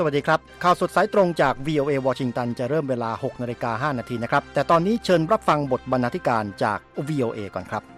วัสดีครับข่าวสดสายตรงจาก VOA วอชิงตันจะเริ่มเวลา 6:05 น.นะครับแต่ตอนนี้เชิญรับฟังบทบรรณาธิการจาก VOA ก่อนครับ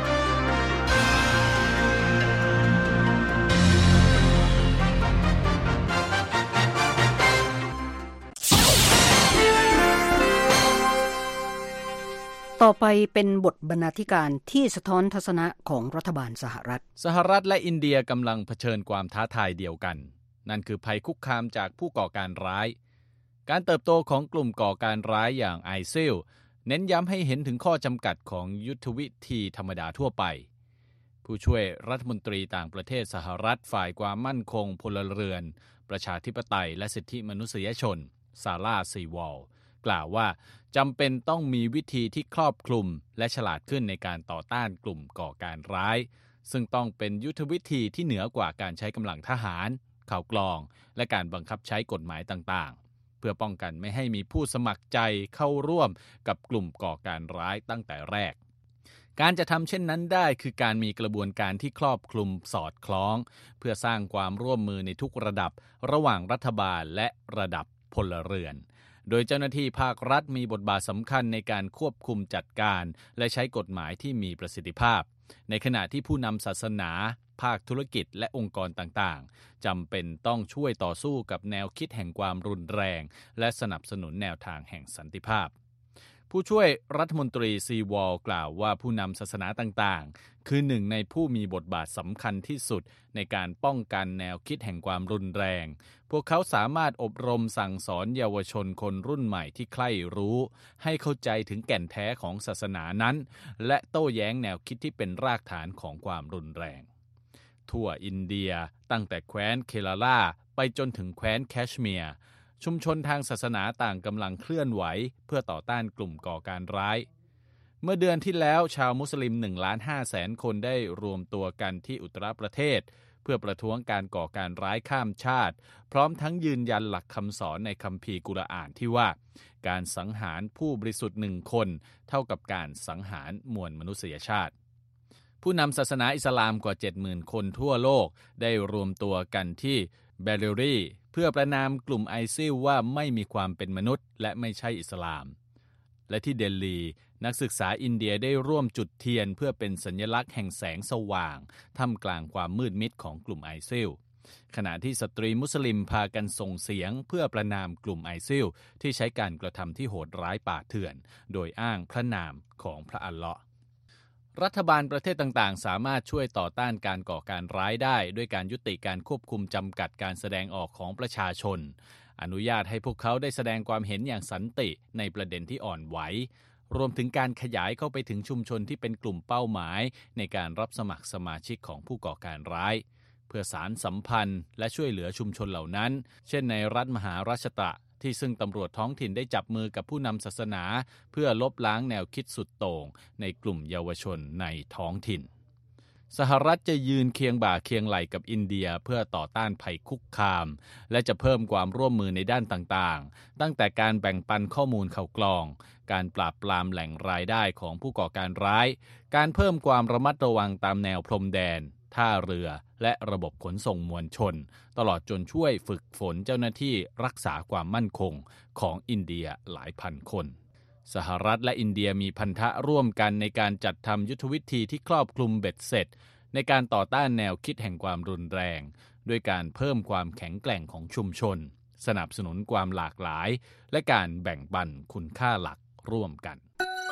ต่อไปเป็นบทบรรณาธิการที่สะท้อนทัศนะของรัฐบาลสหรัฐและอินเดียกำลังเผชิญความท้าทายเดียวกันนั่นคือภัยคุกคามจากผู้ก่อการร้ายการเติบโตของกลุ่มก่อการร้ายอย่างไอซิลเน้นย้ำให้เห็นถึงข้อจำกัดของยุทธวิธีธรรมดาทั่วไปผู้ช่วยรัฐมนตรีต่างประเทศสหรัฐฝ่ายความมั่นคงพลเรือนประชาธิปไตยและสิทธิมนุษยชนซาร่าซีวอลกล่าวว่าจำเป็นต้องมีวิธีที่ครอบคลุมและฉลาดขึ้นในการต่อต้านกลุ่มก่อการร้ายซึ่งต้องเป็นยุทธวิธีที่เหนือกว่าการใช้กำลังทหารข่าวกรองและการบังคับใช้กฎหมายต่างๆเพื่อป้องกันไม่ให้มีผู้สมัครใจเข้าร่วมกับกลุ่มก่อการร้ายตั้งแต่แรกการจะทำเช่นนั้นได้คือการมีกระบวนการที่ครอบคลุมสอดคล้องเพื่อสร้างความร่วมมือในทุกระดับระหว่างรัฐบาลและระดับพลเรือนโดยเจ้าหน้าที่ภาครัฐมีบทบาทสำคัญในการควบคุมจัดการและใช้กฎหมายที่มีประสิทธิภาพในขณะที่ผู้นำศาสนาภาคธุรกิจและองค์กรต่างๆจำเป็นต้องช่วยต่อสู้กับแนวคิดแห่งความรุนแรงและสนับสนุนแนวทางแห่งสันติภาพผู้ช่วยรัฐมนตรีซีวอลกล่าวว่าผู้นำศาสนาต่างๆคือหนึ่งในผู้มีบทบาทสำคัญที่สุดในการป้องกันแนวคิดแห่งความรุนแรงพวกเขาสามารถอบรมสั่งสอนเยาวชนคนรุ่นใหม่ที่ใคร่รู้ให้เข้าใจถึงแก่นแท้ของศาสนานั้นและโต้แย้งแนวคิดที่เป็นรากฐานของความรุนแรงทั่วอินเดียตั้งแต่แคว้นเคราลาไปจนถึงแคว้นแคชเมียร์ชุมชนทางศาสนาต่างกำลังเคลื่อนไหวเพื่อต่อต้านกลุ่มก่อการร้ายเมื่อเดือนที่แล้วชาวมุสลิม 1.5 คนได้รวมตัวกันที่อุตรประเทศเพื่อประท้วงการก่อการร้ายข้ามชาติพร้อมทั้งยืนยันหลักคำสอนในคัมภีร์กุรอานที่ว่าการสังหารผู้บริสุทธิ์1 คนเท่ากับการสังหารมวลมนุษยชาติผู้นำศาสนาอิสลามกว่า 70,000 คนทั่วโลกได้รวมตัวกันที่เบเรรีเพื่อประณามกลุ่มไอซิลว่าไม่มีความเป็นมนุษย์และไม่ใช่อิสลามและที่เดลีนักศึกษาอินเดียได้ร่วมจุดเทียนเพื่อเป็นสัญลักษณ์แห่งแสงสว่างท่ามกลางความมืดมิดของกลุ่มไอซิลขณะที่สตรีมุสลิมพากันส่งเสียงเพื่อประณามกลุ่มไอซิลที่ใช้การกระทำที่โหดร้ายป่าเถื่อนโดยอ้างพระนามของพระอัลเลาะห์รัฐบาลประเทศต่างๆสามารถช่วยต่อต้านการก่อการร้ายได้ด้วยการยุติการควบคุมจำกัดการแสดงออกของประชาชนอนุญาตให้พวกเขาได้แสดงความเห็นอย่างสันติในประเด็นที่อ่อนไหวรวมถึงการขยายเข้าไปถึงชุมชนที่เป็นกลุ่มเป้าหมายในการรับสมัครสมาชิกของผู้ก่อการร้ายเพื่อสานสัมพันธ์และช่วยเหลือชุมชนเหล่านั้นเช่นในรัฐมหาราชตะที่ซึ่งตำรวจท้องถิ่นได้จับมือกับผู้นำศาสนาเพื่อลบล้างแนวคิดสุดโต่งในกลุ่มเยาวชนในท้องถิ่นสหรัฐจะยืนเคียงบ่าเคียงไหล่กับอินเดียเพื่อต่อต้านภัยคุกคามและจะเพิ่มความร่วมมือในด้านต่างๆตั้งแต่การแบ่งปันข้อมูลข่าวกรองการปราบปรามแหล่งรายได้ของผู้ก่อการร้ายการเพิ่มความระมัดระวังตามแนวพรมแดนท่าเรือและระบบขนส่งมวลชนตลอดจนช่วยฝึกฝนเจ้าหน้าที่รักษาความมั่นคงของอินเดียหลายพันคนสหรัฐและอินเดียมีพันธะร่วมกันในการจัดทำยุทธวิธีที่ครอบคลุมเบ็ดเสร็จในการต่อต้านแนวคิดแห่งความรุนแรงด้วยการเพิ่มความแข็งแกร่งของชุมชนสนับสนุนความหลากหลายและการแบ่งปันคุณค่าหลักร่วมกัน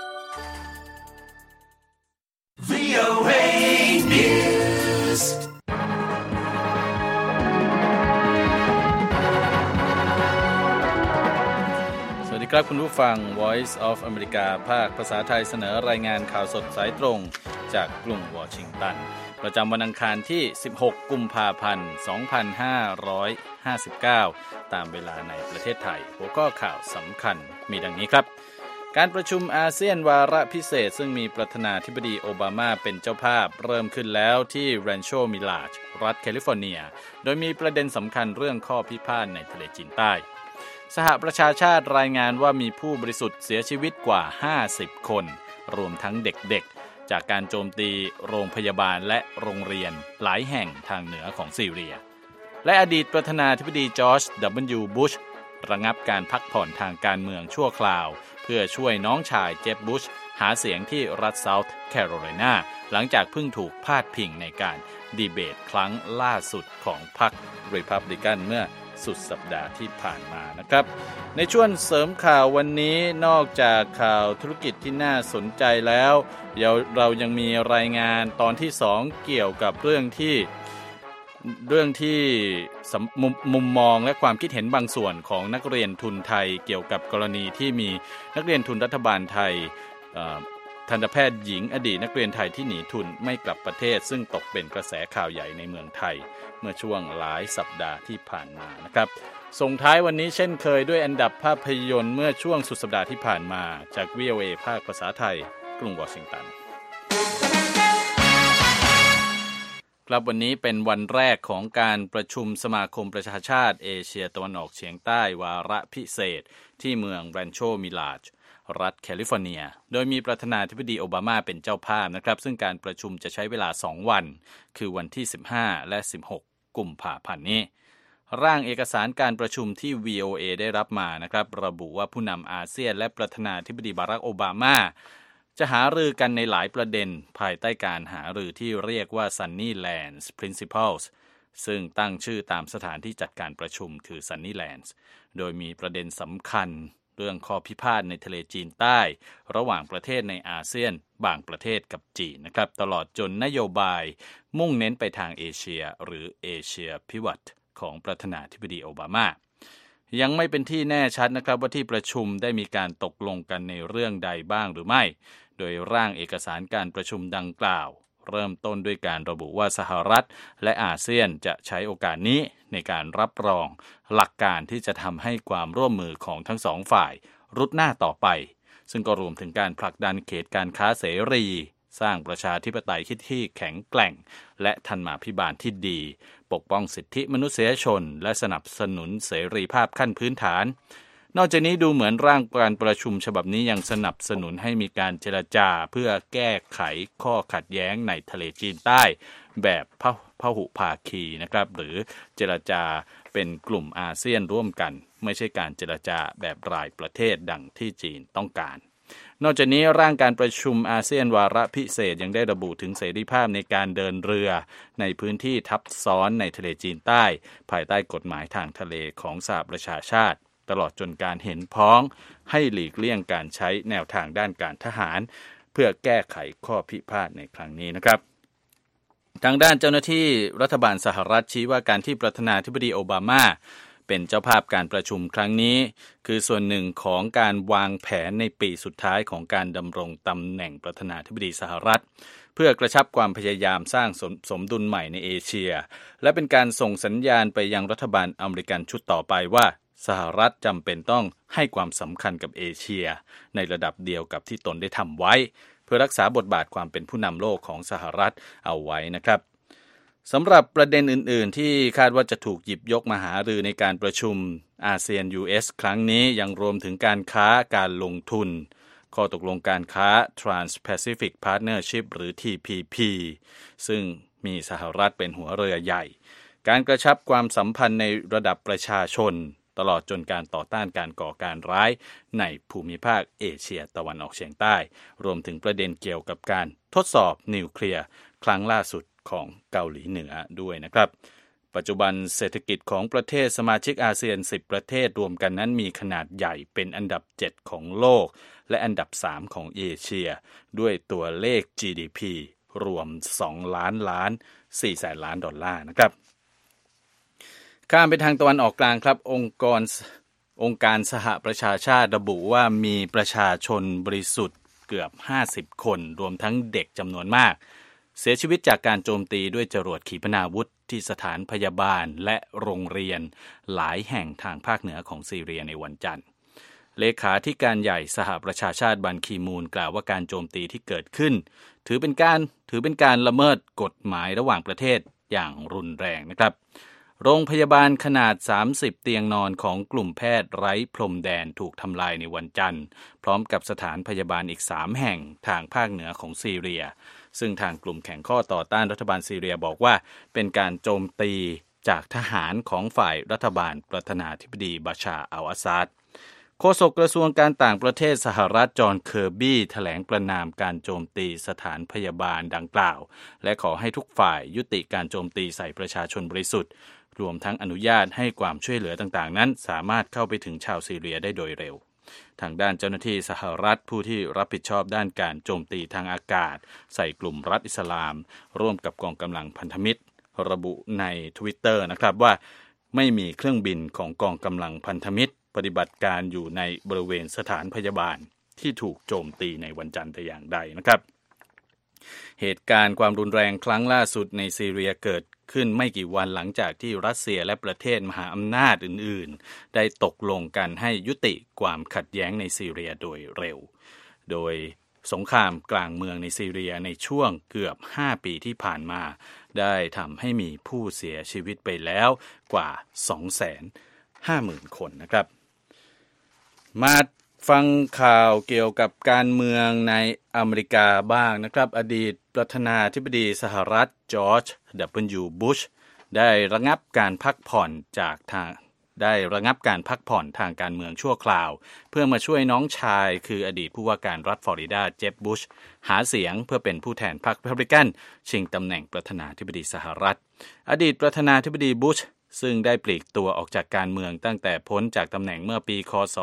VOA News สวัสดีครับคุณผู้ฟัง Voice of America ภาคภาษาไทยเสนอรายงานข่าวสดสายตรงจากกรุงวอชิงตันประจำวันอังคารที่16กุมภาพันธ์2559ตามเวลาในประเทศไทยหัวข้อข่าวสำคัญมีดังนี้ครับการประชุมอาเซียนวาระพิเศษซึ่งมีประธานาธิบดีโอบามาเป็นเจ้าภาพเริ่มขึ้นแล้วที่ Rancho Mirage รัฐแคลิฟอร์เนียโดยมีประเด็นสำคัญเรื่องข้อพิพาทในทะเลจีนใต้สหประชาชาติรายงานว่ามีผู้บริสุทธิ์เสียชีวิตกว่า50คนรวมทั้งเด็กๆจากการโจมตีโรงพยาบาลและโรงเรียนหลายแห่งทางเหนือของซีเรียและอดีตประธานาธิบดีจอร์จ W. บุชระงับการพักผ่อนทางการเมืองชั่วคราวเพื่อช่วยน้องชายเจฟบุชหาเสียงที่รัฐเซาท์แคโรไลนาหลังจากเพิ่งถูกพาดพิงในการดีเบตครั้งล่าสุดของพรรครีพับลิกันเมื่อสุดสัปดาห์ที่ผ่านมานะครับในช่วงเสริมข่าววันนี้นอกจากข่าวธุรกิจที่น่าสนใจแล้วเรายังมีรายงานตอนที่2เกี่ยวกับเรื่องที่มุมมองและความคิดเห็นบางส่วนของนักเรียนทุนไทยเกี่ยวกับกรณีที่มีนักเรียนทุนรัฐบาลไทยทันตแพทย์หญิงอดีตนักเรียนไทยที่หนีทุนไม่กลับประเทศซึ่งตกเป็นกระแสข่าวใหญ่ในเมืองไทยเมื่อช่วงหลายสัปดาห์ที่ผ่านมานะครับส่งท้ายวันนี้เช่นเคยด้วยอันดับภาพยนตร์เมื่อช่วงสุดสัปดาห์ที่ผ่านมาจาก VOA ภาคภาษาไทยกรุงวอชิงตันครับวันนี้เป็นวันแรกของการประชุมสมาคมประชาชาติเอเชียตะวันออกเฉียงใต้วาระพิเศษที่เมืองแรนโชมิลาจรัฐแคลิฟอร์เนียโดยมีประธานาธิบดีโอบามาเป็นเจ้าภาพนะครับซึ่งการประชุมจะใช้เวลา2วันคือวันที่15และ16กุมภาพันธ์นี้ร่างเอกสารการประชุมที่ VOA ได้รับมานะครับระบุว่าผู้นำอาเซียนและประธานาธิบดีบารักโอบามาจะหารือกันในหลายประเด็นภายใต้การหารือที่เรียกว่า Sunnylands Principles ซึ่งตั้งชื่อตามสถานที่จัดการประชุมคือ Sunnylands โดยมีประเด็นสำคัญเรื่องข้อพิพาทในทะเลจีนใต้ระหว่างประเทศในอาเซียนบางประเทศกับจีนนะครับตลอดจนนโยบายมุ่งเน้นไปทางเอเชียหรือเอเชียพิวัตของประธานาธิบดีโอบามายังไม่เป็นที่แน่ชัดนะครับว่าที่ประชุมได้มีการตกลงกันในเรื่องใดบ้างหรือไม่โดยร่างเอกสารการประชุมดังกล่าวเริ่มต้นด้วยการระบุว่าสหรัฐและอาเซียนจะใช้โอกาสนี้ในการรับรองหลักการที่จะทำให้ความร่วมมือของทั้งสองฝ่ายรุดหน้าต่อไปซึ่งก็รวมถึงการผลักดันเขตการค้าเสรีสร้างประชาธิปไตยที่แข็งแกร่งและธรรมาภิบาลที่ดีปกป้องสิทธิมนุษยชนและสนับสนุนเสรีภาพขั้นพื้นฐานนอกจากนี้ดูเหมือนร่างการประชุมฉบับนี้ยังสนับสนุนให้มีการเจรจาเพื่อแก้ไขข้อขัดแย้งในทะเลจีนใต้แบบพหุภาคีนะครับหรือเจรจาเป็นกลุ่มอาเซียนร่วมกันไม่ใช่การเจรจาแบบรายประเทศดังที่จีนต้องการนอกจากนี้ร่างการประชุมอาเซียนวาระพิเศษยังได้ระบุถึงเสรีภาพในการเดินเรือในพื้นที่ทับซ้อนในทะเลจีนใต้ภายใต้กฎหมายทางทะเลของสหประชาชาติตลอดจนการเห็นพ้องให้หลีกเลี่ยงการใช้แนวทางด้านการทหารเพื่อแก้ไขข้อพิพาทในครั้งนี้นะครับทางด้านเจ้าหน้าที่รัฐบาลสหรัฐชี้ว่าการที่ประธานาธิบดีโอบามาเป็นเจ้าภาพการประชุมครั้งนี้คือส่วนหนึ่งของการวางแผนในปีสุดท้ายของการดำรงตำแหน่งประธานาธิบดีสหรัฐเพื่อกระชับความพยายามสร้างสมดุลใหม่ในเอเชียและเป็นการส่งสัญญาณไปยังรัฐบาลอเมริกันชุดต่อไปว่าสหรัฐจำเป็นต้องให้ความสำคัญกับเอเชียในระดับเดียวกับที่ตนได้ทำไว้เพื่อรักษาบทบาทความเป็นผู้นำโลกของสหรัฐเอาไว้นะครับสำหรับประเด็นอื่นๆที่คาดว่าจะถูกหยิบยกมาหารือในการประชุมอาเซียน US ครั้งนี้ยังรวมถึงการค้าการลงทุนข้อตกลงการค้า Trans-Pacific Partnership หรือ TPP ซึ่งมีสหรัฐเป็นหัวเรือใหญ่การกระชับความสัมพันธ์ในระดับประชาชนตลอดจนการต่อต้านการก่อการร้ายในภูมิภาคเอเชียตะวันออกเฉียงใต้รวมถึงประเด็นเกี่ยวกับการทดสอบนิวเคลียร์ครั้งล่าสุดของเกาหลีเหนือด้วยนะครับปัจจุบันเศรษฐกิจของประเทศสมาชิกอาเซียน10ประเทศรวมกันนั้นมีขนาดใหญ่เป็นอันดับ7ของโลกและอันดับ3ของเอเชียด้วยตัวเลข GDP รวม2 ล้านล้าน4แสนล้านดอลลาร์นะครับข้ามไปทางตะวันออกกลางครับองค์การสหประชาชาติระบุว่ามีประชาชนบริสุทธิ์เกือบ50คนรวมทั้งเด็กจำนวนมากเสียชีวิตจากการโจมตีด้วยจรวดขีปนาวุธที่สถานพยาบาลและโรงเรียนหลายแห่งทางภาคเหนือของซีเรียในวันจันทร์เลขาธิการใหญ่สหประชาชาติบันคีมูนกล่าวว่าการโจมตีที่เกิดขึ้นถือเป็นการละเมิดกฎหมายระหว่างประเทศอย่างรุนแรงนะครับโรงพยาบาลขนาด30เตียงนอนของกลุ่มแพทย์ไร้พรมแดนถูกทำลายในวันจันทร์พร้อมกับสถานพยาบาลอีก3แห่งทางภาคเหนือของซีเรียซึ่งทางกลุ่มแข่งข้อต่อต้านรัฐบาลซีเรียบอกว่าเป็นการโจมตีจากทหารของฝ่ายรัฐบาลประธานาธิบดีบาชาร์อัลอาซาดโฆษกกระทรวงการต่างประเทศสหรัฐจอห์นเคอร์บี้แถลงประณามการโจมตีสถานพยาบาลดังกล่าวและขอให้ทุกฝ่ายยุติการโจมตีใส่ประชาชนบริสุทธิ์รวมทั้งอนุญาตให้ความช่วยเหลือต่างๆนั้นสามารถเข้าไปถึงชาวซีเรียได้โดยเร็วทางด้านเจ้าหน้าที่สหรัฐผู้ที่รับผิดชอบด้านการโจมตีทางอากาศใส่กลุ่มรัฐอิสลามร่วมกับกองกำลังพันธมิตรระบุใน Twitter นะครับว่าไม่มีเครื่องบินของกองกำลังพันธมิตรปฏิบัติการอยู่ในบริเวณสถานพยาบาลที่ถูกโจมตีในวันจันทร์แต่อย่างใดนะครับเหตุการณ์ความรุนแรงครั้งล่าสุดในซีเรียเกิดขึ้นไม่กี่วันหลังจากที่รัสเซียและประเทศมหาอำนาจอื่นๆได้ตกลงกันให้ยุติความขัดแย้งในซีเรียโดยเร็วโดยสงครามกลางเมืองในซีเรียในช่วงเกือบ5 ปีที่ผ่านมาได้ทำให้มีผู้เสียชีวิตไปแล้วกว่า 250,000 คนนะครับมาฟังข่าวเกี่ยวกับการเมืองในอเมริกาบ้างนะครับอดีตประธานาธิบดีสหรัฐจอร์จ W. บุชได้ระงับการพักผ่อนทางการเมืองชั่วคราวเพื่อมาช่วยน้องชายคืออดีตผู้ว่าการรัฐฟลอริดาเจฟบุชหาเสียงเพื่อเป็นผู้แทนพรรครีพับลิกันชิงตำแหน่งประธานาธิบดีสหรัฐอดีตประธานาธิบดีบุชซึ่งได้ปลีกตัวออกจากการเมืองตั้งแต่พ้นจากตำแหน่งเมื่อปีค.ศ.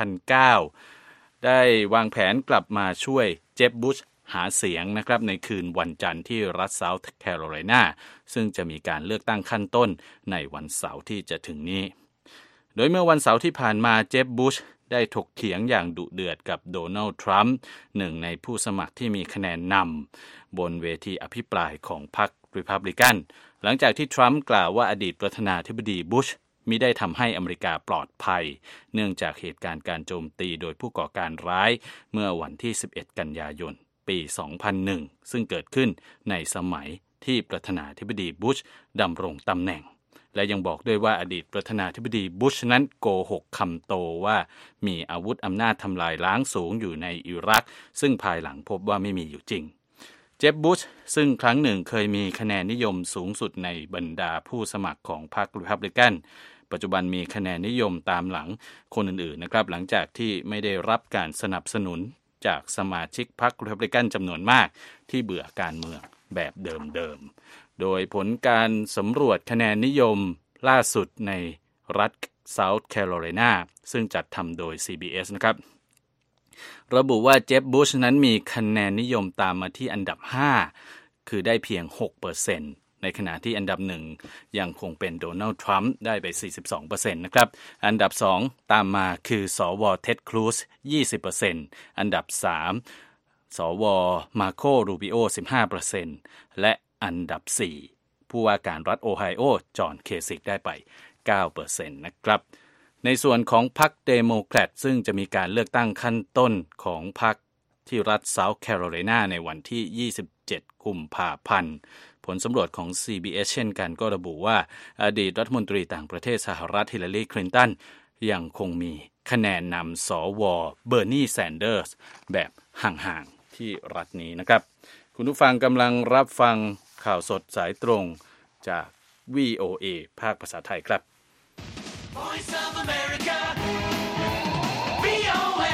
2009ได้วางแผนกลับมาช่วยเจฟบุชหาเสียงนะครับในคืนวันจันทร์ที่รัฐเซาท์แคโรไลนาซึ่งจะมีการเลือกตั้งขั้นต้นในวันเสาร์ที่จะถึงนี้โดยเมื่อวันเสาร์ที่ผ่านมาเจฟบุชได้ถกเถียงอย่างดุเดือดกับโดนัลด์ทรัมป์หนึ่งในผู้สมัครที่มีคะแนนนำบนเวทีอภิปรายของพรรครีพับลิกันหลังจากที่ทรัมป์กล่าวว่าอดีตประธานาธิบดีบุชมิได้ทำให้อเมริกาปลอดภัยเนื่องจากเหตุการณ์การโจมตีโดยผู้ก่อการร้ายเมื่อวันที่11 กันยายนปี 2001 ซึ่งเกิดขึ้นในสมัยที่ประธานาธิบดีบุชดำรงตำแหน่งและยังบอกด้วยว่าอดีตประธานาธิบดีบุชนั้นโกหกคำโตว่ามีอาวุธอำนาจทำลายล้างสูงอยู่ในอิรักซึ่งภายหลังพบว่าไม่มีอยู่จริงเจฟบุชซึ่งครั้งหนึ่งเคยมีคะแนนนิยมสูงสุดในบรรดาผู้สมัครของพรรครีพับลิกันปัจจุบันมีคะแนนนิยมตามหลังคนอื่นๆนะครับหลังจากที่ไม่ได้รับการสนับสนุนจากสมาชิกพรรครีพับลิกันจำนวนมากที่เบื่อการเมืองแบบเดิมๆโดยผลการสำรวจคะแนนนิยมล่าสุดในรัฐเซาท์แคโรไลนาซึ่งจัดทำโดย CBS นะครับระบุว่าเจฟบุชนั้นมีคะแนนนิยมตามมาที่อันดับ5คือได้เพียง 6% ในขณะที่อันดับ1ยังคงเป็นโดนัลด์ทรัมป์ได้ไป 42% นะครับอันดับ2ตามมาคือสวเท็ดครูซ 20% อันดับ3สวมาโครูบิโอ 15% และอันดับ4ผู้ว่าการรัฐโอไฮโอจอห์นเคซิกได้ไป 9% นะครับในส่วนของพรรคเดโมแครตซึ่งจะมีการเลือกตั้งขั้นต้นของพรรคที่รัฐเซาท์แคโรไลนาในวันที่27 กุมภาพันธ์ผลสำรวจของ CBS เช่นกันก็ระบุว่าอดีตรัฐมนตรีต่างประเทศสหรัฐฮิลลารีคลินตันยังคงมีคะแนนนำสวเบอร์นีแซนเดอร์สแบบห่างๆที่รัฐนี้นะครับคุณผู้ฟังกำลังรับฟังข่าวสดสายตรงจาก VOA ภาคภาษาไทยครับ Voice of America, VOA,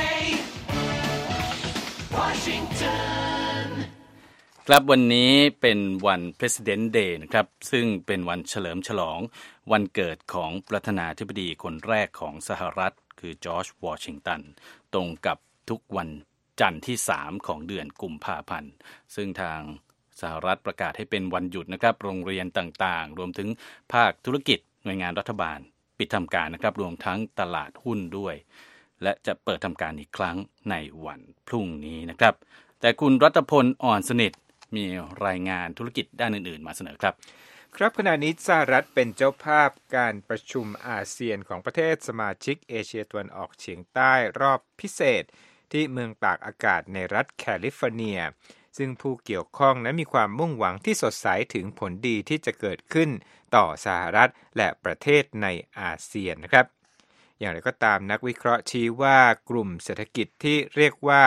Washington. ครับวันนี้เป็นวัน President Day นะครับซึ่งเป็นวันเฉลิมฉลองวันเกิดของประธานาธิบดีคนแรกของสหรัฐคือจอร์จวอชิงตันตรงกับทุกวันจันทร์ที่3ของเดือนกุมภาพันธ์ซึ่งทางสหรัฐประกาศให้เป็นวันหยุดนะครับโรงเรียนต่างๆรวมถึงภาคธุรกิจหน่วยงานรัฐบาลปิดทำการนะครับรวมทั้งตลาดหุ้นด้วยและจะเปิดทำการอีกครั้งในวันพรุ่งนี้นะครับแต่คุณรัตพลอ่อนสนิทมีรายงานธุรกิจด้านอื่นๆมาเสนอครับครับขณะนี้สหรัฐเป็นเจ้าภาพการประชุมอาเซียนของประเทศสมาชิกเอเชียตะวันออกเฉียงใต้รอบพิเศษที่เมืองตากอากาศในรัฐแคลิฟอร์เนียซึ่งผู้เกี่ยวข้องนั้นมีความมุ่งหวังที่สดใสถึงผลดีที่จะเกิดขึ้นต่อสหรัฐและประเทศในอาเซียนนะครับอย่างไรก็ตามนักวิเคราะห์ชี้ว่ากลุ่มเศรษฐกิจที่เรียกว่า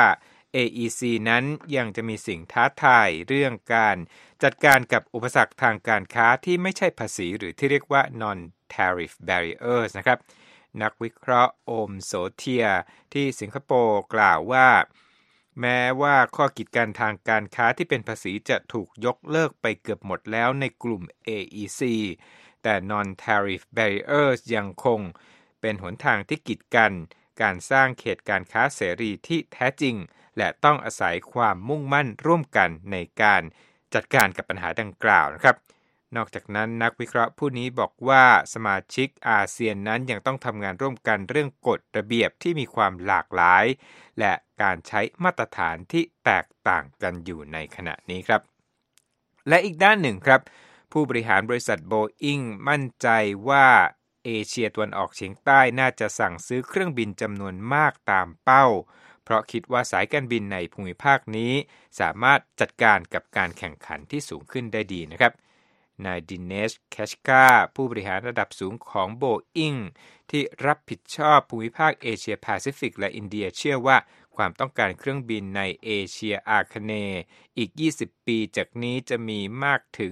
AEC นั้นยังจะมีสิ่งท้าทายเรื่องการจัดการกับอุปสรรคทางการค้าที่ไม่ใช่ภาษีหรือที่เรียกว่า non-tariff barriers นะครับนักวิเคราะห์โอมโสเทียที่สิงคโปร์กล่าวว่าแม้ว่าข้อกีดกันทางการค้าที่เป็นภาษีจะถูกยกเลิกไปเกือบหมดแล้วในกลุ่ม AEC แต่ non-tariff barriers ยังคงเป็นหนทางที่กีดกันการสร้างเขตการค้าเสรีที่แท้จริงและต้องอาศัยความมุ่งมั่นร่วมกันในการจัดการกับปัญหาดังกล่าวนะครับนอกจากนั้นนักวิเคราะห์ผู้นี้บอกว่าสมาชิกอาเซียนนั้นยังต้องทำงานร่วมกันเรื่องกฎระเบียบที่มีความหลากหลายและการใช้มาตรฐานที่แตกต่างกันอยู่ในขณะนี้ครับและอีกด้านหนึ่งครับผู้บริหารบริษัท Boeing มั่นใจว่าเอเชียตะวันออกเฉียงใต้น่าจะสั่งซื้อเครื่องบินจำนวนมากตามเป้าเพราะคิดว่าสายการบินในภูมิภาคนี้สามารถจัดการกับการแข่งขันที่สูงขึ้นได้ดีนะครับนายดิเนช แคชกาผู้บริหารระดับสูงของ Boeing ที่รับผิดชอบภูมิภาคเอเชียแปซิฟิกและอินเดียเชื่อว่าความต้องการเครื่องบินในเอเชียอาคเนย์อีก20ปีจากนี้จะมีมากถึง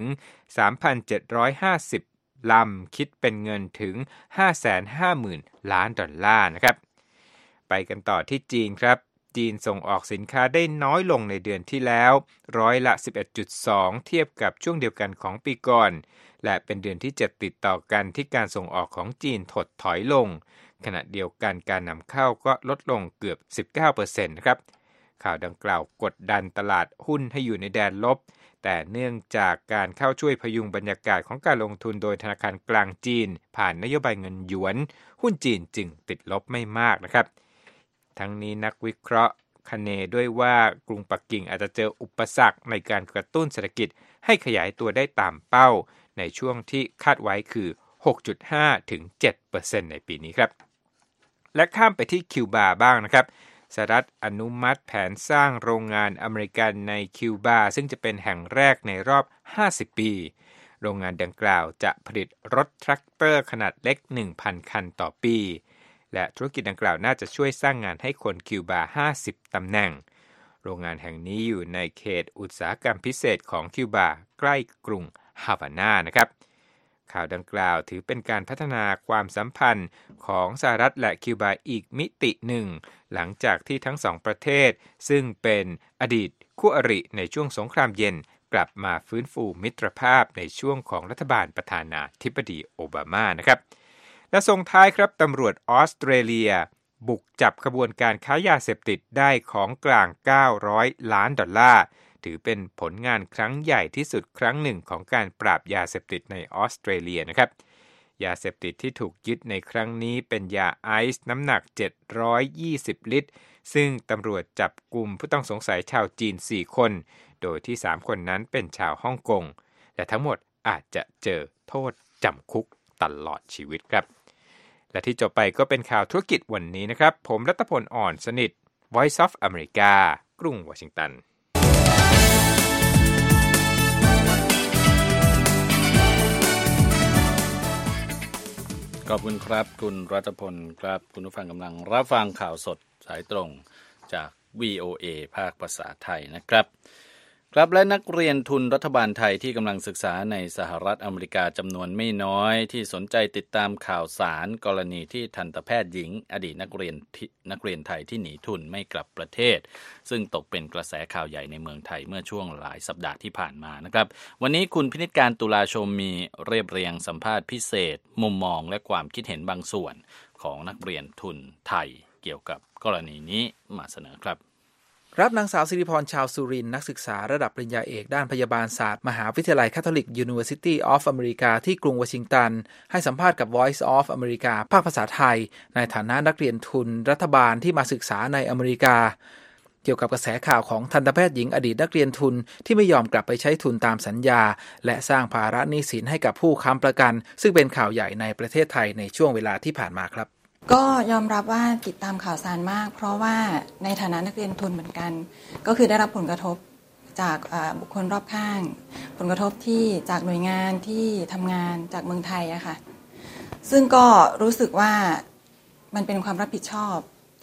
3,750 ลำคิดเป็นเงินถึง 550,000 ล้านดอลลาร์นะครับไปกันต่อที่จีนครับจีนส่งออกสินค้าได้น้อยลงในเดือนที่แล้วร้อยละ 11.2 เทียบกับช่วงเดียวกันของปีก่อนและเป็นเดือนที่7ติดต่อกันที่การส่งออกของจีนถดถอยลงขณะเดียวกันการนำเข้าก็ลดลงเกือบ 19% นะครับข่าวดังกล่าวกดดันตลาดหุ้นให้อยู่ในแดนลบแต่เนื่องจากการเข้าช่วยพยุงบรรยากาศของการลงทุนโดยธนาคารกลางจีนผ่านนโยบายเงินหยวนหุ้นจีนจึงติดลบไม่มากนะครับทั้งนี้นักวิเคราะห์คาดด้วยว่ากรุงปักกิ่งอาจจะเจออุปสรรคในการกระตุ้นเศรษฐกิจให้ขยายตัวได้ตามเป้าในช่วงที่คาดไว้คือ 6.5 ถึง 7% ในปีนี้ครับและข้ามไปที่คิวบาบ้างนะครับสหรัฐอนุมัติแผนสร้างโรงงานอเมริกันในคิวบาซึ่งจะเป็นแห่งแรกในรอบ50ปีโรงงานดังกล่าวจะผลิตรถแทรกเตอร์ขนาดเล็ก 1,000 คันต่อปีและธุรกิจดังกล่าวน่าจะช่วยสร้างงานให้คนคิวบา50ตำแหน่งโรงงานแห่งนี้อยู่ในเขตอุตสาหกรรมพิเศษของคิวบาใกล้กรุงฮาวานานะครับข่าวดังกล่าวถือเป็นการพัฒนาความสัมพันธ์ของสหรัฐและคิวบาอีกมิติหนึ่งหลังจากที่ทั้งสองประเทศซึ่งเป็นอดีตคู่อริในช่วงสงครามเย็นกลับมาฟื้นฟูมิตรภาพในช่วงของรัฐบาลประธานาธิบดีโอบามานะครับและส่งท้ายครับตำรวจออสเตรเลียบุกจับขบวนการค้ายาเสพติดได้ของกลาง$900 ล้านถือเป็นผลงานครั้งใหญ่ที่สุดครั้งหนึ่งของการปราบยาเสพติดในออสเตรเลียนะครับยาเสพติดที่ถูกยึดในครั้งนี้เป็นยาไอซ์น้ำหนัก720ลิตรซึ่งตำรวจจับกุมผู้ต้องสงสัยชาวจีน4คนโดยที่3คนนั้นเป็นชาวฮ่องกงและทั้งหมดอาจจะเจอโทษจำคุกตลอดชีวิตครับและที่จบไปก็เป็นข่าวธุรกิจวันนี้นะครับผมรัตพล อ่อนสนิท Voice of America กรุงวอชิงตันขอบคุณครับคุณรัตพลครับคุณผู้ฟังกำลังรับฟังข่าวสดสายตรงจาก VOA ภาคภาษาไทยนะครับครับและนักเรียนทุนรัฐบาลไทยที่กำลังศึกษาในสหรัฐอเมริกาจำนวนไม่น้อยที่สนใจติดตามข่าวสารกรณีที่ทันตแพทย์หญิงอดีตนักเรียนไทยที่หนีทุนไม่กลับประเทศซึ่งตกเป็นกระแสข่าวใหญ่ในเมืองไทยเมื่อช่วงหลายสัปดาห์ที่ผ่านมานะครับวันนี้คุณพินิจการตุลาชมมีเรียบเรียงสัมภาษณ์พิเศษมุมมองและความคิดเห็นบางส่วนของนักเรียนทุนไทยเกี่ยวกับกรณีนี้มาเสนอครับรับนางสาวสิริพรชาวสุรินทร์นักศึกษาระดับปริญญาเอกด้านพยาบาลศาสตร์มหาวิทยาลัยคาทอลิก University of America ที่กรุงวอชิงตันให้สัมภาษณ์กับ Voice of America ภาคภาษาไทยในฐานะนักเรียนทุนรัฐบาลที่มาศึกษาในอเมริกาเกี่ยวกับกระแสข่าวของทันตแพทย์หญิงอดีตนักเรียนทุนที่ไม่ยอมกลับไปใช้ทุนตามสัญญาและสร้างภาระหนี้สินให้กับผู้ค้ำประกันซึ่งเป็นข่าวใหญ่ในประเทศไทยในช่วงเวลาที่ผ่านมาครับก็ยอมรับว่าติดตามข่าวสารมากเพราะว่าในฐานะนักเรียนทุนเหมือนกันก็คือได้รับผลกระทบจากบุคคลรอบข้างผลกระทบที่จากหน่วยงานที่ทำงานจากเมืองไทยอะค่ะซึ่งก็รู้สึกว่ามันเป็นความรับผิดชอบ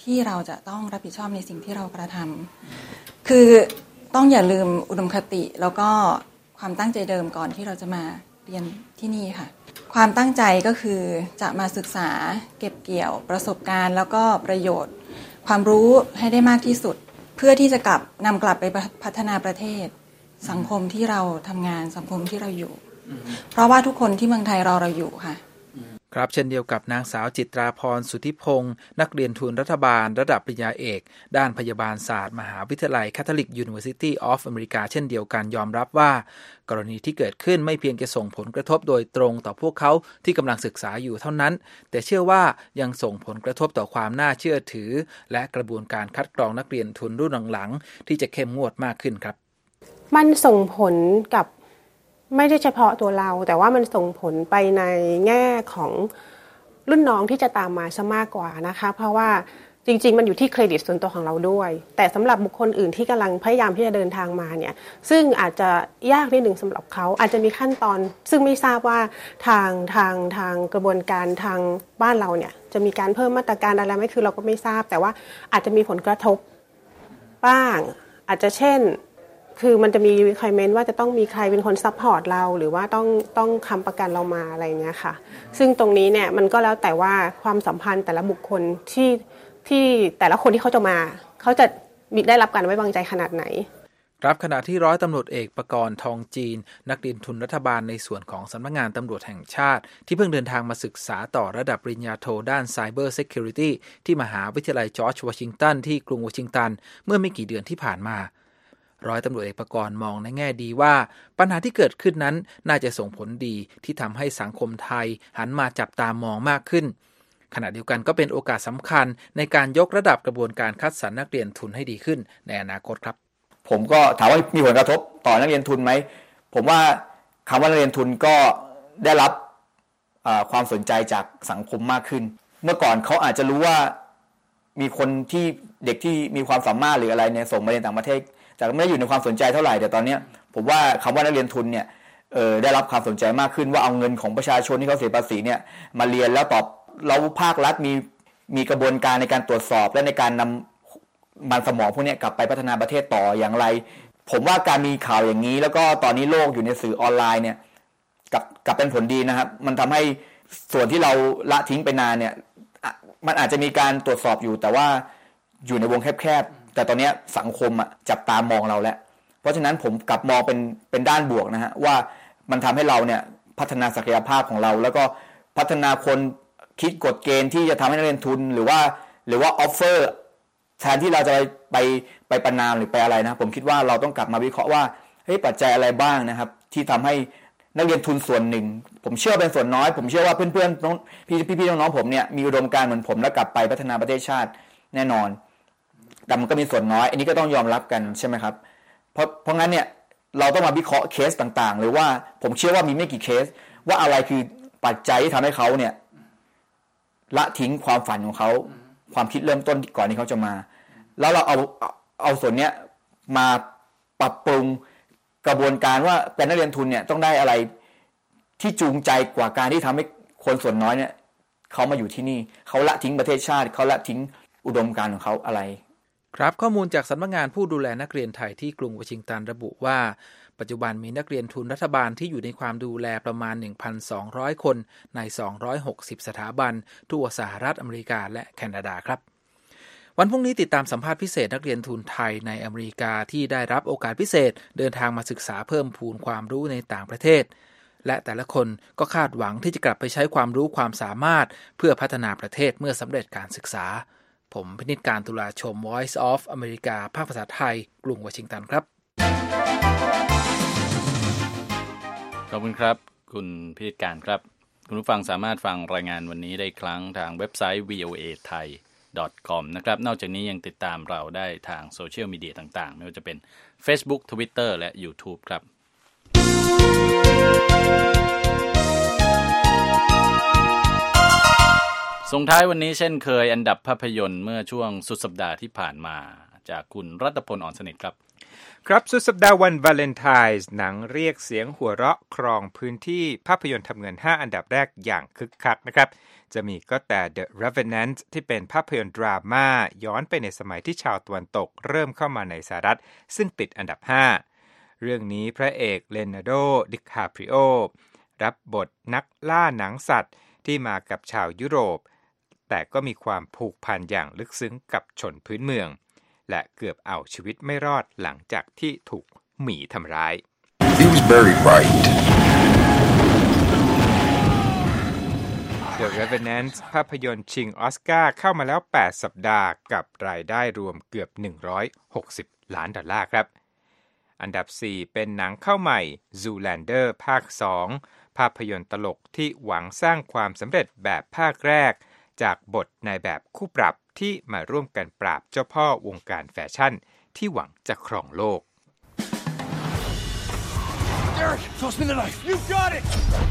ที่เราจะต้องรับผิดชอบในสิ่งที่เรากระทำคือต้องอย่าลืมอุดมคติแล้วก็ความตั้งใจเดิมก่อนที่เราจะมาเรียนที่นี่ค่ะความตั้งใจก็คือจะมาศึกษาเก็บเกี่ยวประสบการณ์แล้วก็ประโยชน์ความรู้ให้ได้มากที่สุดเพื่อที่จะนำกลับไปพัฒนาประเทศสังคมที่เราทำงานสังคมที่เราอยู่เพราะว่าทุกคนที่เมืองไทยรอเราอยู่ค่ะครับเช่นเดียวกับนางสาวจิตราพรสุทธิพงศ์นักเรียนทุนรัฐบาลระดับปริญญาเอกด้านพยาบาลศาสตร์มหาวิทยาลัย Catholic University of America เช่นเดียวกันยอมรับว่ากรณีที่เกิดขึ้นไม่เพียงจะส่งผลกระทบโดยตรงต่อพวกเขาที่กำลังศึกษาอยู่เท่านั้นแต่เชื่อว่ายังส่งผลกระทบต่อความน่าเชื่อถือและกระบวนการคัดกรองนักเรียนทุนรุ่นหลังๆที่จะเข้มงวดมากขึ้นครับมันส่งผลกับไม่ได้เฉพาะตัวเราแต่ว่ามันส่งผลไปในแง่ของรุ่นน้องที่จะตามมาซะมากกว่านะคะเพราะว่าจริงๆมันอยู่ที่เครดิตส่วนตัวของเราด้วยแต่สำหรับบุคคลอื่นที่กำลังพยายามที่จะเดินทางมาเนี่ยซึ่งอาจจะยากนิดหนึ่งสำหรับเขาอาจจะมีขั้นตอนซึ่งไม่ทราบว่าทางกระบวนการทางบ้านเราเนี่ยจะมีการเพิ่มมาตรการอะไรไหมคือเราก็ไม่ทราบแต่ว่าอาจจะมีผลกระทบบ้างอาจจะเช่นคือมันจะมี requirement ว่าจะต้องมีใครเป็นคนซัพพอร์ตเราหรือว่าต้องค้ำประกันเรามาอะไรเงี้ยค่ะซึ่งตรงนี้เนี่ยมันก็แล้วแต่ว่าความสัมพันธ์แต่ละบุคคลที่แต่ละคนที่เขาจะมาเขาจะได้รับการไว้วางใจขนาดไหนครับขณะที่ร้อยตำรวจเอกประกรณ์ทองจีนนักเรียนทุนรัฐบาลในส่วนของสำนักงานตำรวจแห่งชาติที่เพิ่งเดินทางมาศึกษาต่อระดับปริญญาโทด้าน Cyber Security ที่มหาวิทยาลัยจอร์จวอชิงตันที่กรุงวอชิงตันเมื่อไม่กี่เดือนที่ผ่านมาร้อยตำรวจเอกประกรณ์มองในแง่ดีว่าปัญหาที่เกิดขึ้นนั้นน่าจะส่งผลดีที่ทำให้สังคมไทยหันมาจับตามองมากขึ้นขณะเดียวกันก็เป็นโอกาสสำคัญในการยกระดับกระบวนการคัดสรรนักเรียนทุนให้ดีขึ้นในอนาคตครับผมก็ถามว่ามีผลกระทบต่อนักเรียนทุนไหมผมว่าคำว่านักเรียนทุนก็ได้รับความสนใจจากสังคมมากขึ้นเมื่อก่อนเขาอาจจะรู้ว่ามีคนที่เด็กที่มีความสามารถหรืออะไรเนี่ยส่งมาเรียนต่างประเทศแต่ไม่ได้อยู่ในความสนใจเท่าไหร่แต่ตอนนี้ผมว่าคำว่านักเรียนทุนเนี่ยได้รับความสนใจมากขึ้นว่าเอาเงินของประชาชนที่เขาเสียภาษีเนี่ยมาเรียนแล้วเราภาครัฐมีกระบวนการในการตรวจสอบและในการนำมันสมองพวกนี้กลับไปพัฒนาประเทศต่ออย่างไรผมว่าการมีข่าวอย่างนี้แล้วก็ตอนนี้โลกอยู่ในสื่อออนไลน์เนี่ยกลับเป็นผลดีนะครับมันทำให้ส่วนที่เราละทิ้งไปนานเนี่ยมันอาจจะมีการตรวจสอบอยู่แต่ว่าอยู่ในวงแคบๆแต่ตอนนี้สังคมจับตามองเราแล้วเพราะฉะนั้นผมกลับมองเป็นด้านบวกนะฮะว่ามันทำให้เราเนี่ยพัฒนาศักยภาพของเราแล้วก็พัฒนาคนคิดกฎเกณฑ์ที่จะทำให้นักเรียนทุนหรือว่าออฟเฟอร์แทนที่เราจะไปประนามหรือไปอะไรนะผมคิดว่าเราต้องกลับมาวิเคราะห์ว่าปัจจัยอะไรบ้างนะครับที่ทำให้นักเรียนทุนส่วนหนึ่งผมเชื่อเป็นส่วนน้อยผมเชื่อว่าเพื่อนๆน้องพี่น้องๆผมเนี่ยมีอุดมการณ์เหมือนผมแล้วกลับไปพัฒนาประเทศชาติแน่นอนแต่มันก็มีส่วนน้อยอันนี้ก็ต้องยอมรับกันใช่ไหมครับเพราะงั้นเนี่ยเราต้องมาวิเคราะห์เคสต่างๆหรือว่าผมเชื่อว่ามีไม่กี่เคสว่าอะไรคือปัจจัยที่ทำให้เขาเนี่ยละทิ้งความฝันของเขาความคิดเริ่มต้นก่อนที่เขาจะมาแล้วเราเอาส่วนเนี้ยมาปรับปรุงกระบวนการว่าเป็นนักเรียนทุนเนี่ยต้องได้อะไรที่จูงใจกว่าการที่ทำให้คนส่วนน้อยเนี่ยเขามาอยู่ที่นี่เขาละทิ้งประเทศชาติเขาละทิ้งอุดมการณ์ของเขาอะไรครับข้อมูลจากสำนักงานผู้ดูแลนักเรียนไทยที่กรุงวอชิงตันระบุว่าปัจจุบันมีนักเรียนทุนรัฐบาลที่อยู่ในความดูแลประมาณ 1,200 คนใน260สถาบันทั่วสหรัฐอเมริกาและแคนาดาครับวันพรุ่งนี้ติดตามสัมภาษณ์พิเศษนักเรียนทุนไทยในอเมริกาที่ได้รับโอกาสพิเศษเดินทางมาศึกษาเพิ่มพูนความรู้ในต่างประเทศและแต่ละคนก็คาดหวังที่จะกลับไปใช้ความรู้ความสามารถเพื่อพัฒนาประเทศเมื่อสำเร็จการศึกษาผมพินิจการตุลาชม Voice of America ภาคภาษาไทยกรุงวอชิงตันครับขอบคุณครับคุณพินิจการครับคุณผู้ฟังสามารถฟังรายงานวันนี้ได้ครั้งทางเว็บไซต์ voathai.com นะครับนอกจากนี้ยังติดตามเราได้ทางโซเชียลมีเดียต่างๆไม่ว่าจะเป็น Facebook Twitter และ YouTube ครับส่งท้ายวันนี้เช่นเคยอันดับภาพยนตร์เมื่อช่วงสุดสัปดาห์ที่ผ่านมาจากคุณรัตพล อ่อนสนิทครับครับสุดสัปดาห์วันวาเลนไทน์หนังเรียกเสียงหัวเราะครองพื้นที่ภาพยนตร์ทำเงิน5อันดับแรกอย่างคึกคักนะครับจะมีก็แต่ The Revenant ที่เป็นภาพยนตร์ดราม่าย้อนไปในสมัยที่ชาวตะวันตกเริ่มเข้ามาในสหรัฐซึ่งติดอันดับ5เรื่องนี้พระเอกเลโอนาร์โด ดิคาปริโอรับบทนักล่าหนังสัตว์ที่มากับชาวยุโรปแต่ก็มีความผูกพันอย่างลึกซึ้งกับชนพื้นเมืองและเกือบเอาชีวิตไม่รอดหลังจากที่ถูกหมีทำร้าย He was very bright. The Revenant ภาพยนตร์ชิงออสการ์เข้ามาแล้ว8สัปดาห์กับรายได้รวมเกือบ160 ล้านดอลลาร์ครับอันดับ4เป็นหนังเข้าใหม่ Zoolander ภาค2ภาพยนตร์ตลกที่หวังสร้างความสำเร็จแบบภาคแรกจากบทนายแบบคู่ปรับที่มาร่วมกันปราบเจ้าพ่อวงการแฟชั่นที่หวังจะครองโลก Derek, toss me the knife. You got it.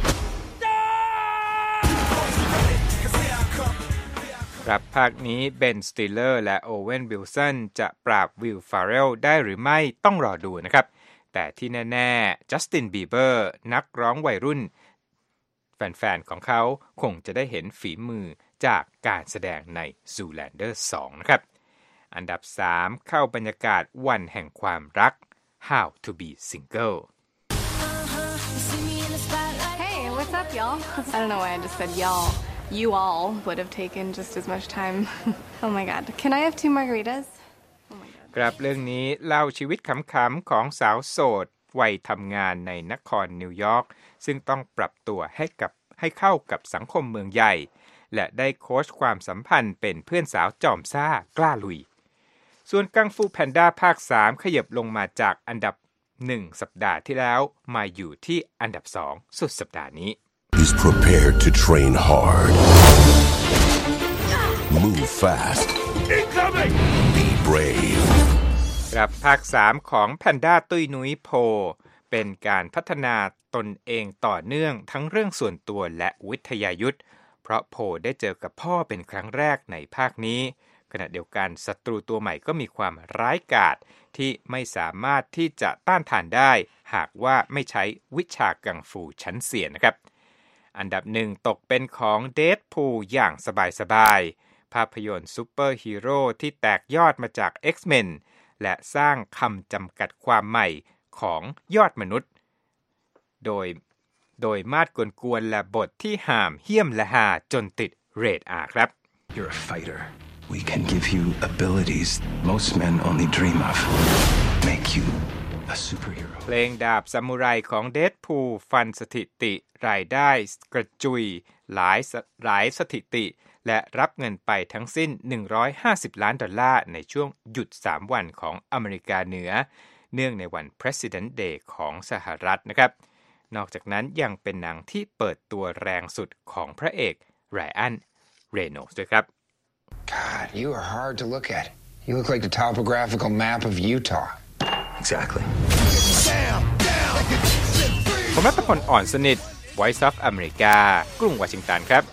ครับภาคนี้เบน สติลเลอร์และโอเวนวิลสันจะปราบวิล ฟาร์เรลได้หรือไม่ต้องรอดูนะครับแต่ที่แน่ๆจัสติน บีเบอร์นักร้องวัยรุ่นแฟนๆของเขาคงจะได้เห็นฝีมือจากการแสดงใน Zoolander 2 นะครับอันดับ3เข้าบรรยากาศวันแห่งความรัก How to be Single Hey, what's up, y'all? I don't know why I just said y'all. You all would have taken just as much time. Oh my god. Can I have 2 margaritas? Oh my god. ครับเรื่องนี้เล่าชีวิตขำๆของสาวโสดวัยทำงานในนครนิวยอร์กซึ่งต้องปรับตัวให้เข้ากับสังคมเมืองใหญ่และได้โค้ชความสัมพันธ์เป็นเพื่อนสาวจอมซ่ากล้าลุยส่วนกังฟูแพนด้าภาค3ขยับลงมาจากอันดับ1สัปดาห์ที่แล้วมาอยู่ที่อันดับ2สุดสัปดาห์นี้ He's prepared to train hard. Move fast. Incoming. Be brave. ครับภาค3ของแพนด้าตุ้ยนุ้ยโพเป็นการพัฒนาตนเองต่อเนื่องทั้งเรื่องส่วนตัวและวิทยายุทธเพราะโพได้เจอกับพ่อเป็นครั้งแรกในภาคนี้ขณะเดียวกันศัตรูตัวใหม่ก็มีความร้ายกาจที่ไม่สามารถที่จะต้านทานได้หากว่าไม่ใช้วิชากังฟูชั้นเซียนนะครับอันดับ1ตกเป็นของเดดพูลอย่างสบายๆภาพยนตร์ซูเปอร์ฮีโร่ที่แตกยอดมาจาก X-Men และสร้างคำจำกัดความใหม่ของยอดมนุษย์โดยมาดกวนๆและบทที่ห่ามเหี้ยมและหาจนติดเรท R ครับ You're a fighter. We can give you abilities most men only dream of. Make you a superhero. เพลงดาบซามูไรของเดดพูลฟันสถิติรายได้กระจุยหลายสถิติและรับเงินไปทั้งสิ้น$150 ล้านในช่วงหยุด3วันของอเมริกาเหนือเนื่องในวัน President Day ของสหรัฐนะครับนอกจากนั้นยังเป็นหนังที่เปิดตัวแรงสุดของพระเอกไรอัน เรโนลด์ด้วยครับ God, you are hard to look at. You look like the topographical map of Utah. Exactly. ผมรัตพลอ่อนสนิท Voice of America กรุงวอชิงตันครับ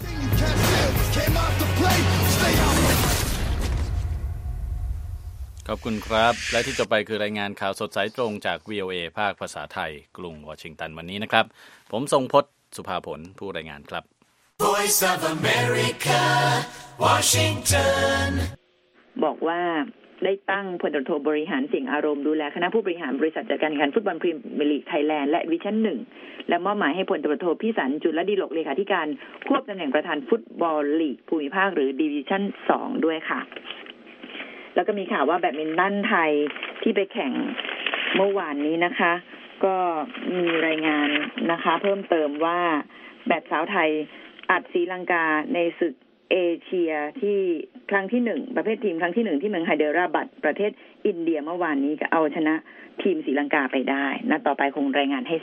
ขอบคุณครับและที่จะไปคือรายงานข่าวสดสายตรงจาก VOA ภาคภาษาไทยกรุงวอชิงตันวันนี้นะครับผมทรงพจน์สุภาผลผู้รายงานครับ Voice of America, Washington. บอกว่าได้ตั้งพลตำรวจโทบริหารเสี่ยงอารมณ์ดูแลคณะผู้บริหารบริษัทจัดการแข่งขันฟุตบอลพรีเมียร์ลีกไทยแลนด์และดิวิชั่น1และมอบหมายให้พลตำรวจโทพิสันต์จุลดิลกเลขาธิการควบตำแหน่งประธานฟุตบอลลีกภูมิภาคหรือดิวิชั่น2ด้วยค่ะแล้วก็มีข่าวว่าแบดมินตันไทยที่ไปแข่งเมื่อวานนี้นะคะก็มีรายงานนะคะเพิ่มเติมว่าแบดสาวไทยอัดศรีลังกาในศึกเอเชียที่ครั้งที่1ประเภททีมครั้งที่1ที่เมืองไฮเดราบัดประเทศอินเดียเมื่อวานนี้ก็เอาชนะทีมศรีลังกาไปได้นะต่อไปคงรายงานให้